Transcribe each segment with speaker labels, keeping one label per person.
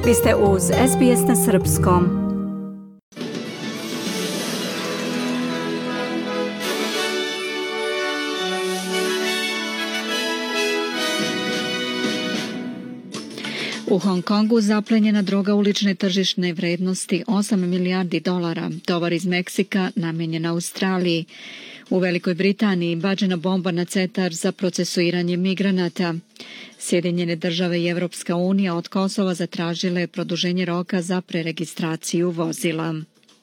Speaker 1: Vi ste uz SBS na srpskom. U Hong Kongu zaplenjena droga ulične tržišne vrednosti 8 milijardi dolara, tovar iz Meksika namenjen Australiji. U Velikoj Britaniji bačena bomba na centar za procesuiranje migranata. Sjedinjene države i Evropska unija od Kosova zatražile produženje roka za preregistraciju vozila.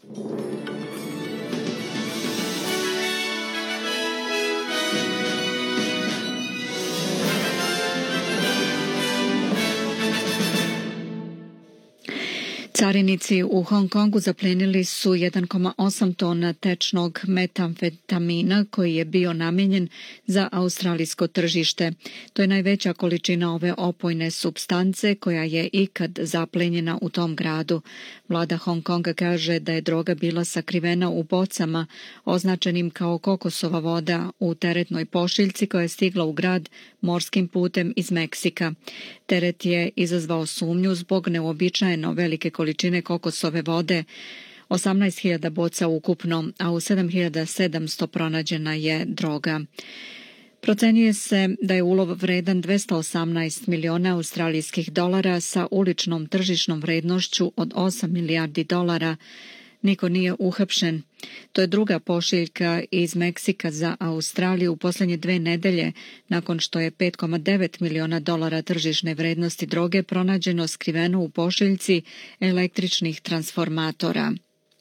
Speaker 1: Carinici u Hong Kongu zaplenili su 1,8 tona tečnog metamfetamina koji je bio namijenjen za australijsko tržište. To je najveća količina ove opojne supstance koja je ikad zaplenjena u tom gradu. Vlada Hong Konga kaže da je droga bila sakrivena u bocama označenim kao kokosova voda u teretnoj pošiljci koja je stigla u grad morskim putem iz Meksika. Teret je izazvao sumnju zbog neuobičajeno velike količine kokosove vode, 18.000 boca ukupno, a u 7.700 pronađena je droga. Procenjuje se da je ulov vredan 218 miliona australijskih dolara sa uličnom tržišnom vrednošću od 8 milijardi dolara. Niko nije uhapšen. To je druga pošiljka iz Meksika za Australiju u posljednje 2 nedelje, nakon što je 5,9 miliona dolara tržišne vrednosti droge pronađeno skriveno u pošiljci električnih transformatora.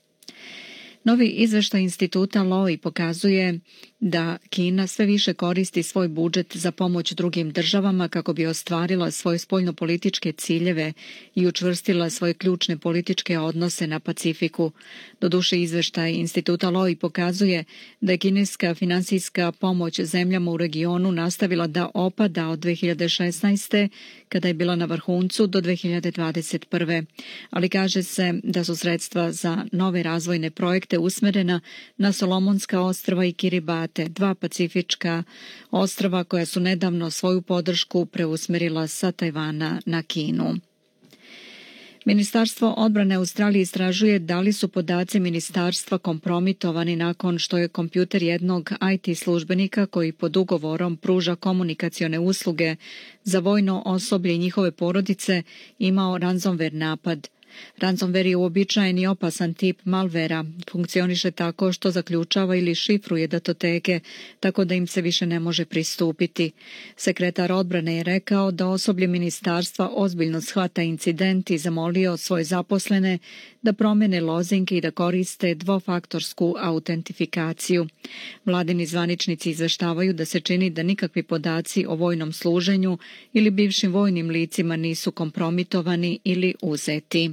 Speaker 1: Novi izveštaj instituta Lowy pokazuje da Kina sve više koristi svoj budžet za pomoć drugim državama kako bi ostvarila svoje spoljnopolitičke ciljeve i učvrstila svoje ključne političke odnose na Pacifiku. Doduše, izveštaj instituta Lowy pokazuje da je kineska finansijska pomoć zemljama u regionu nastavila da opada od 2016. kada je bila na vrhuncu do 2021. Ali kaže se da su sredstva za nove razvojne projekte usmerena na Solomonska ostrva i Kiribati, 2 pacifička ostrva koja su nedavno svoju podršku preusmerila sa Tajvana na Kinu. Ministarstvo odbrane Australije istražuje da li su podaci ministarstva kompromitovani nakon što je kompjuter jednog IT službenika koji pod ugovorom pruža komunikacione usluge za vojno osoblje i njihove porodice imao ransomware napad. Ransomware je uobičajen i opasan tip malvera. Funkcioniše tako što zaključava ili šifruje datoteke, tako da im se više ne može pristupiti. Sekretar odbrane je rekao da osoblje ministarstva ozbiljno shvata incident i zamolio svoje zaposlene da promene lozinke i da koriste dvofaktorsku autentifikaciju. Vladini zvaničnici izveštavaju da se čini da nikakvi podaci o vojnom služenju ili bivšim vojnim licima nisu kompromitovani ili uzeti.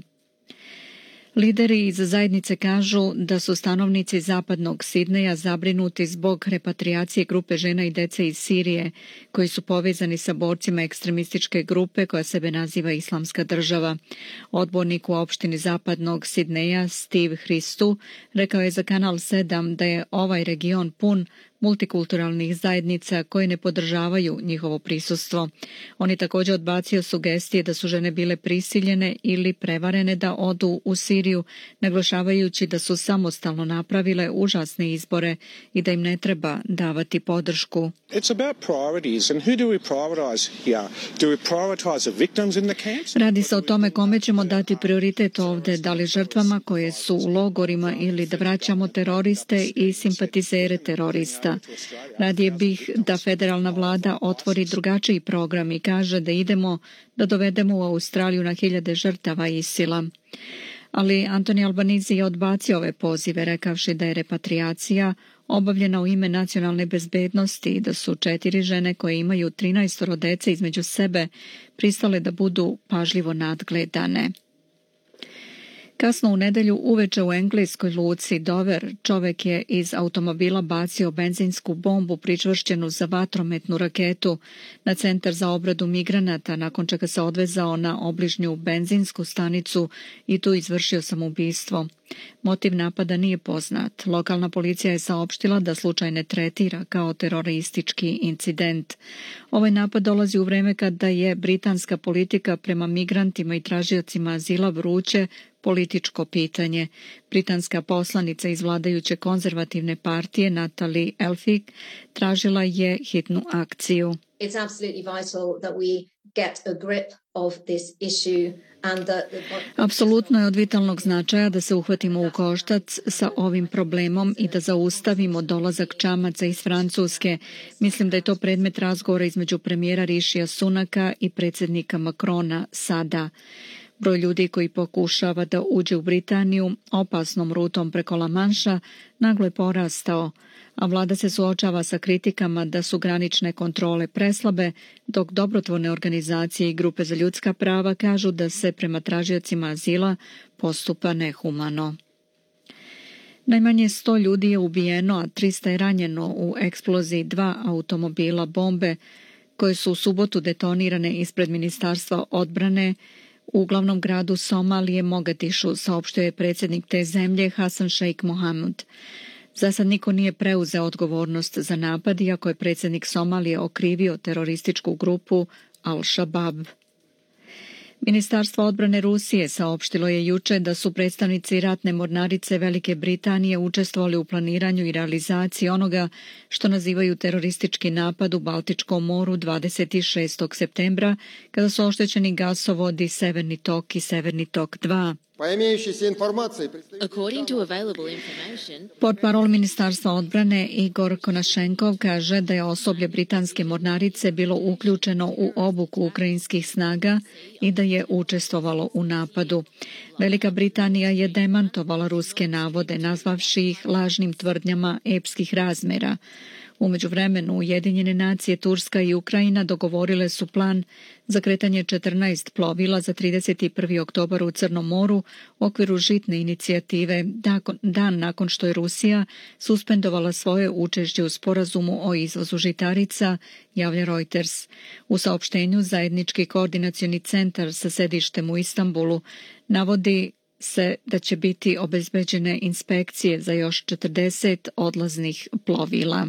Speaker 1: Lideri iz zajednice kažu da su stanovnici zapadnog Sidneja zabrinuti zbog repatriacije grupe žena i dece iz Sirije, koji su povezani sa borcima ekstremističke grupe koja sebe naziva Islamska država. Odbornik u opštini zapadnog Sidneja Steve Hristu rekao je za Kanal 7 da je ovaj region pun multikulturalnih zajednica koje ne podržavaju njihovo prisustvo. On je također odbacio sugestije da su žene bile prisiljene ili prevarene da odu u Siriju, naglašavajući da su samostalno napravile užasne izbore i da im ne treba davati podršku. Radi se o tome kome ćemo dati prioritet ovdje, da li žrtvama koje su u logorima ili da vraćamo teroriste i simpatizere terorista. Radije bih da federalna vlada otvori drugačiji program i kaže da idemo da dovedemo u Australiju na 1000 žrtava ISIL-a. Ali Anthony Albanese je odbacio ove pozive, rekavši da je repatriacija obavljena u ime nacionalne bezbednosti i da su 4 žene koje imaju 13 dece između sebe pristale da budu pažljivo nadgledane. Kasno u nedelju uveče u engleskoj luci Dover čovek je iz automobila bacio benzinsku bombu pričvršćenu za vatrometnu raketu na centar za obradu migranata, nakon čega se odvezao na obližnju benzinsku stanicu i tu izvršio samoubistvo. Motiv napada nije poznat. Lokalna policija je saopštila da slučaj ne tretira kao teroristički incident. Ovaj napad dolazi u vreme kada je britanska politika prema migrantima i tražiocima azila vruće političko pitanje. Britanska poslanica iz vladajuće konzervativne partije Natalie Elphicke tražila je hitnu akciju.
Speaker 2: It's absolutely vital that we get a grip of this issue.
Speaker 1: Apsolutno je od vitalnog značaja da se uhvatimo u koštac sa ovim problemom i da zaustavimo dolazak čamaca iz Francuske. Mislim da je to predmet razgovora između premijera Rišija Sunaka i predsjednika Macrona sada. Broj ljudi koji pokušava da uđe u Britaniju opasnom rutom preko La Manša naglo je porastao, a vlada se suočava sa kritikama da su granične kontrole preslabe, dok dobrotvorne organizacije i grupe za ljudska prava kažu da se prema tražiocima azila postupa nehumano. Najmanje 100 ljudi je ubijeno, a 300 je ranjeno u eksploziji 2 automobila bombe koje su u subotu detonirane ispred Ministarstva odbrane u glavnom gradu Somalije Mogadišu, saopštio je predsjednik te zemlje Hasan Sheikh Mohamud. Za sad niko nije preuzeo odgovornost za napad, iako je predsjednik Somalije okrivio terorističku grupu Al-Shabaab. Ministarstvo odbrane Rusije saopštilo je juče da su predstavnici ratne mornarice Velike Britanije učestvovali u planiranju i realizaciji onoga što nazivaju teroristički napad u Baltičkom moru 26. septembra, kada su oštećeni gasovodi Severni tok i Severni tok 2. Portparol Ministarstva odbrane Igor Konašenkov kaže da je osoblje britanske mornarice bilo uključeno u obuku ukrajinskih snaga i da je učestvovalo u napadu. Velika Britanija je demantovala ruske navode, nazvavši ih lažnim tvrdnjama epskih razmera. U međuvremenu Ujedinjene nacije, Turska i Ukrajina dogovorile su plan za kretanje 14 plovila za 31. oktobar u Crnom moru u okviru žitne inicijative dan nakon što je Rusija suspendovala svoje učešće u sporazumu o izvozu žitarica, javlja Reuters. U saopštenju zajednički koordinacioni centar sa sedištem u Istanbulu navodi se da će biti obezbeđene inspekcije za još 40 odlaznih plovila.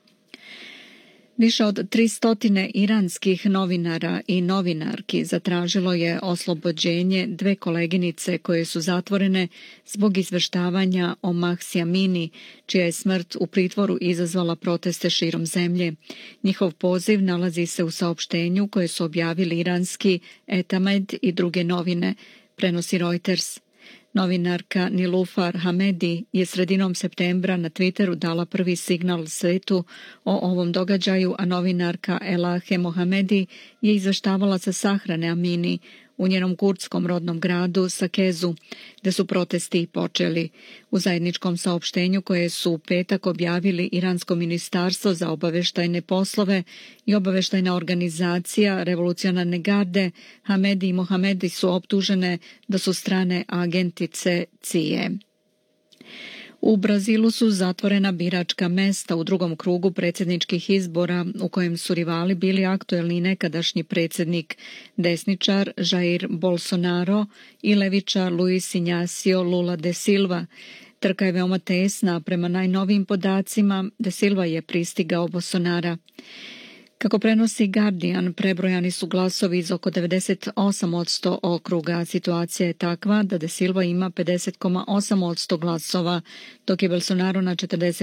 Speaker 1: Više od 300 iranskih novinara i novinarki zatražilo je oslobođenje 2 koleginice koje su zatvorene zbog izveštavanja o Mahsi Amini, čija je smrt u pritvoru izazvala proteste širom zemlje. Njihov poziv nalazi se u saopštenju koje su objavili iranski Etamed i druge novine, prenosi Reuters. Novinarka Nilufar Hamedi je sredinom septembra na Twitteru dala prvi signal svetu o ovom događaju, a novinarka Elahe Mohamedi je izveštavala sa sahrane Amini u njenom kurdskom rodnom gradu Sakezu, gde su protesti počeli. U zajedničkom saopštenju koje su u petak objavili Iransko ministarstvo za obaveštajne poslove i obaveštajna organizacija Revolucionarne garde, Hamedi i Mohamedi su optužene da su strane agentice CIA. U Brazilu su zatvorena biračka mesta u drugom krugu predsjedničkih izbora u kojem su rivali bili aktuelni nekadašnji predsjednik desničar Jair Bolsonaro i levičar Luis Inácio Lula da Silva. Trka je veoma tesna, prema najnovijim podacima da Silva je pristigao Bolsonara. Kako prenosi Guardian, prebrojani su glasovi iz oko 98% okruga. Situacija je takva da Da Silva ima 50,8% glasova, dok je Bolsonaro na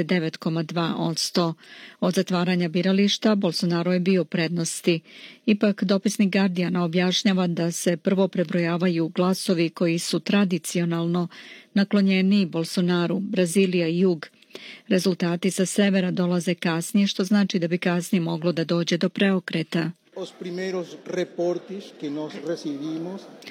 Speaker 1: 49,2%. Od zatvaranja birališta Bolsonaro je bio prednosti. Ipak dopisnik Guardiana objašnjava da se prvo prebrojavaju glasovi koji su tradicionalno naklonjeni Bolsonaru, Brazilija i jug. Rezultati sa severa dolaze kasnije, što znači da bi kasnije moglo da dođe do preokreta.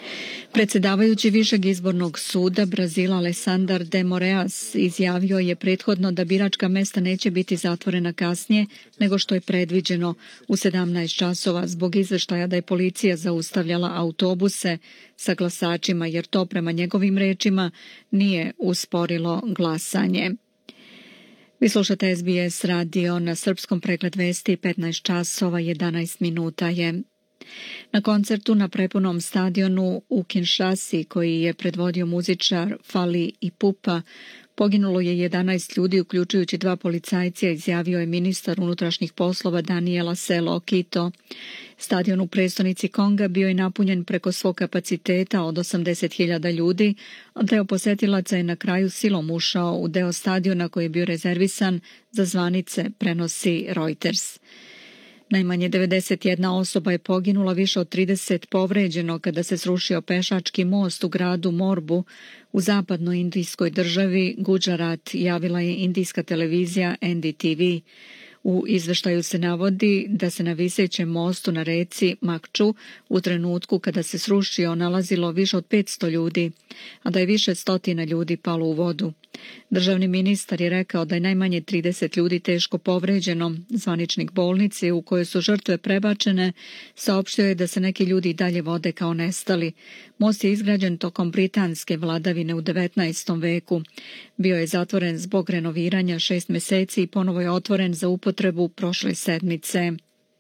Speaker 1: Predsjedavajući Višeg izbornog suda Brazila Alessandar de Moraes izjavio je prethodno da biračka mesta neće biti zatvorena kasnije nego što je predviđeno u 17 časova zbog izveštaja da je policija zaustavljala autobuse sa glasačima jer to prema njegovim rečima nije usporilo glasanje. Vi slušate SBS radio na srpskom, pregled vesti 15 časova 11 minuta je. Na koncertu na prepunom stadionu u Kinshasi koji je predvodio muzičar Fally Ipupa poginulo je 11 ljudi uključujući 2 policajca, izjavio je ministar unutrašnjih poslova Daniela Selo Kito. Stadion u prestonici Konga bio je napunjen preko svog kapaciteta od 80.000 ljudi, a deo posetilaca je na kraju silom ušao u deo stadiona koji je bio rezervisan za zvanice, prenosi Reuters. Najmanje 91 osoba je poginula, više od 30 povređeno kada se srušio pešački most u gradu Morbu u zapadnoj indijskoj državi Gujarat, javila je indijska televizija NDTV. U izveštaju se navodi da se na visećem mostu na reci Makču u trenutku kada se srušio nalazilo više od 500 ljudi, a da je više stotina ljudi palo u vodu. Državni ministar je rekao da je najmanje 30 ljudi teško povređeno. Zvaničnik bolnice u kojoj su žrtve prebačene saopštio je da se neki ljudi i dalje vode kao nestali. Most je izgrađen tokom britanske vladavine u 19. veku. Bio je zatvoren zbog renoviranja 6 meseci i ponovo je otvoren za upotrebu prošle sedmice.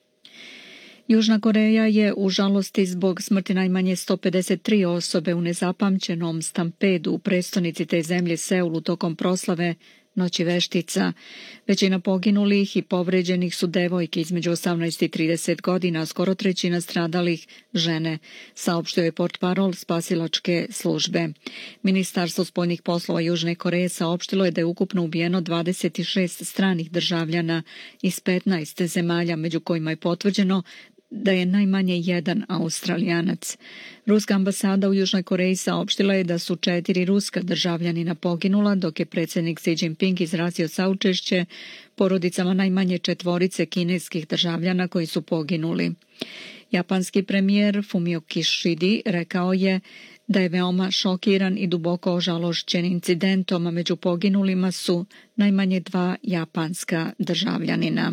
Speaker 1: Južna Koreja je u žalosti zbog smrti najmanje 153 osobe u nezapamćenom stampedu u prestonici te zemlje Seulu tokom proslave Noći veštica. Većina poginulih i povređenih su devojke između 18 i 30 godina, skoro trećina stradalih žene, saopštio je portparol spasilačke službe. Ministarstvo spoljnih poslova Južne Koreje saopštilo je da je ukupno ubijeno 26 stranih državljana iz 15 zemalja, među kojima je potvrđeno da je najmanje jedan Australijanac. Ruska ambasada u Južnoj Koreji saopštila je da su 4 ruska državljanina poginula, dok je predsjednik Xi Jinping izrazio saučešće porodicama najmanje 4 kineskih državljana koji su poginuli. Japanski premijer Fumio Kishida rekao je da je veoma šokiran i duboko ožalošćen incidentom, a među poginulima su najmanje 2 japanska državljanina.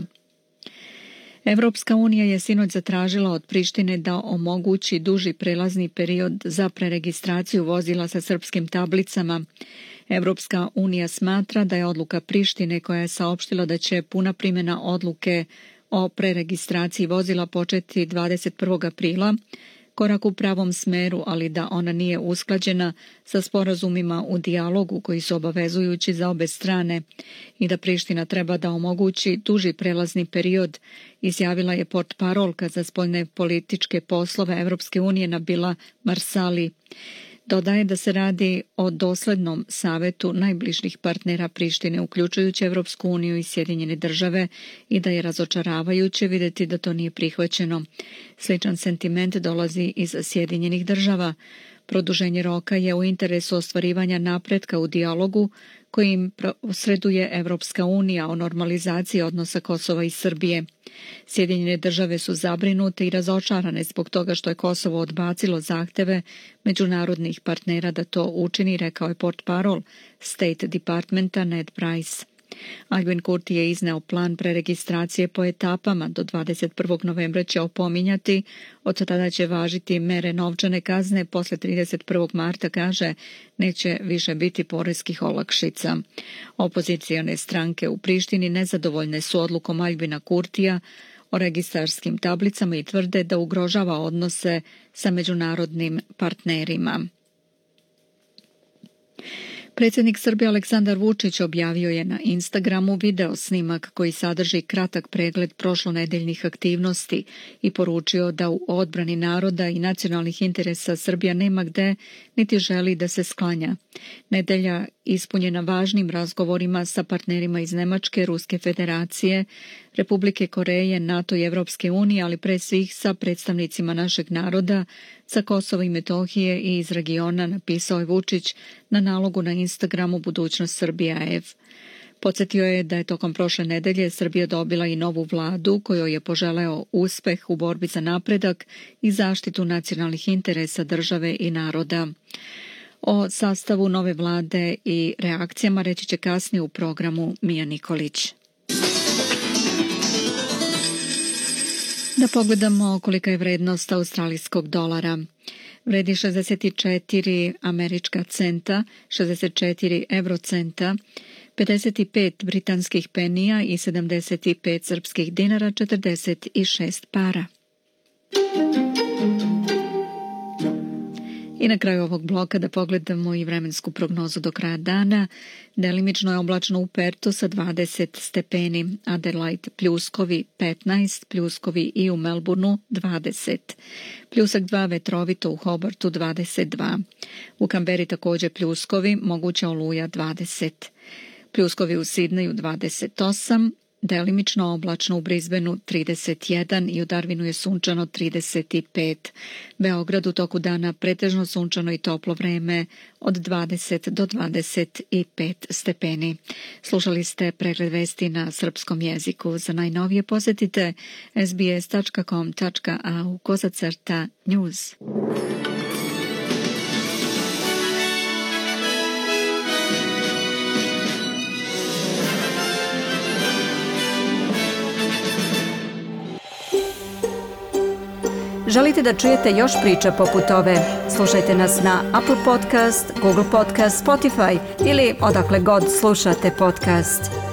Speaker 1: Evropska unija je sinoć zatražila od Prištine da omogući duži prelazni period za preregistraciju vozila sa srpskim tablicama. Evropska unija smatra da je odluka Prištine, koja je saopštila da će puna primjena odluke o preregistraciji vozila početi 21. aprila, korak u pravom smeru, ali da ona nije usklađena sa sporazumima u dijalogu koji su obavezujući za obe strane i da Priština treba da omogući duži prelazni period, izjavila je portparolka za spoljne političke poslove Evropske unije Nabila Marsali. Dodaje da se radi o doslednom savetu najbližih partnera Prištine, uključujući Evropsku uniju i Sjedinjene države, i da je razočaravajuće vidjeti da to nije prihvaćeno. Sličan sentiment dolazi iz Sjedinjenih država. Produženje roka je u interesu ostvarivanja napretka u dijalogu kojim posreduje Evropska unija o normalizaciji odnosa Kosova i Srbije. Sjedinjene države su zabrinute i razočarane zbog toga što je Kosovo odbacilo zahteve međunarodnih partnera da to učini, rekao je portparol State Departmenta Ned Price. Albin Kurti je izneo plan preregistracije po etapama. Do 21. novembra će opominjati, od tada će važiti mere novčane kazne, posle 31. marta, kaže, neće više biti poreskih olakšica. Opozicione stranke u Prištini nezadovoljne su odlukom Albina Kurtija o registarskim tablicama i tvrde da ugrožava odnose sa međunarodnim partnerima. Predsjednik Srbije Aleksandar Vučić objavio je na Instagramu video snimak koji sadrži kratak pregled prošlonedeljnih aktivnosti i poručio da u odbrani naroda i nacionalnih interesa Srbija nema gde niti želi da se sklanja. Nedelja ispunjena važnim razgovorima sa partnerima iz Nemačke, Ruske federacije, Republike Koreje, NATO i Evropske unije, ali pre svih sa predstavnicima našeg naroda, sa Kosova i Metohije i iz regiona, napisao je Vučić na nalogu na Instagramu Budućnost Srbije AF. Podsjetio je da je tokom prošle nedelje Srbija dobila i novu vladu kojoj je poželeo uspeh u borbi za napredak i zaštitu nacionalnih interesa države i naroda. O sastavu nove vlade i reakcijama reći će kasnije u programu Mija Nikolić. Da pogledamo kolika je vrednost australijskog dolara. Vredi 64 američka centa, 64 eurocenta, 55 britanskih penija i 75 srpskih dinara, 46 para. I na kraju ovog bloka da pogledamo i vremensku prognozu do kraja dana. Delimično je oblačno u Pertu sa 20 stepeni, Adelaide pljuskovi 15, pljuskovi i u Melbourneu 20, pljusak 2 vetrovito u Hobartu 22, u Kamberi također pljuskovi, moguća oluja 20, pljuskovi u Sidneju 28, delimično oblačno u Brisbaneu 31 i u Darwinu je sunčano 35. Beograd u toku dana pretežno sunčano i toplo vreme od 20 do 25 stepeni. Slušali ste pregled vesti na srpskom jeziku. Za najnovije posjetite sbs.com.au/news.
Speaker 3: Želite da čujete još priča poput ove? Slušajte nas na Apple Podcast, Google Podcast, Spotify ili odakle god slušate podcast.